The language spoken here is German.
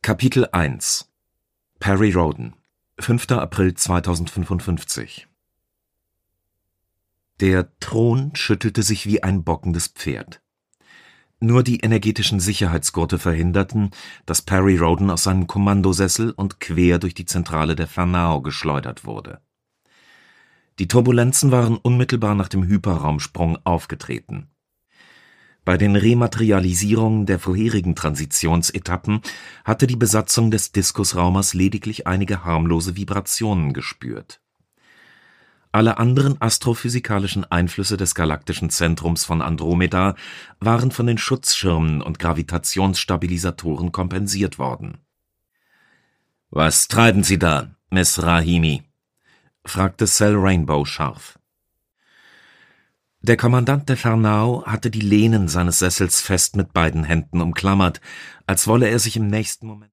Kapitel 1 Perry Rhodan 5. April 2055 Der Thron schüttelte sich wie ein bockendes Pferd. Nur die energetischen Sicherheitsgurte verhinderten, dass Perry Rhodan aus seinem Kommandosessel und quer durch die Zentrale der Fernao geschleudert wurde. Die Turbulenzen waren unmittelbar nach dem Hyperraumsprung aufgetreten. Bei den Rematerialisierungen der vorherigen Transitionsetappen hatte die Besatzung des Diskusraumers lediglich einige harmlose Vibrationen gespürt. Alle anderen astrophysikalischen Einflüsse des galaktischen Zentrums von Andromeda waren von den Schutzschirmen und Gravitationsstabilisatoren kompensiert worden. »Was treiben Sie da, Miss Rahimi?« fragte Sal Rainbow scharf. Der Kommandant der Fernao hatte die Lehnen seines Sessels fest mit beiden Händen umklammert, als wolle er sich im nächsten Moment